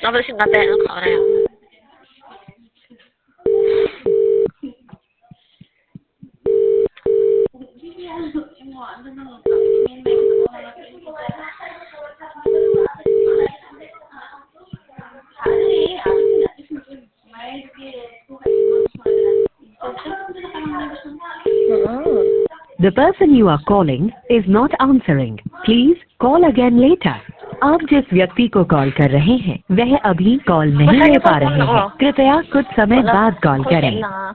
अब सिंगा बैग खा रहे हैं। The person you are calling is not answering. Please call again later. आप जिस व्यक्ति को कॉल कर रहे हैं वह अभी कॉल नहीं ले पा रहे हैं। कृपया कुछ समय बाद कॉल करें।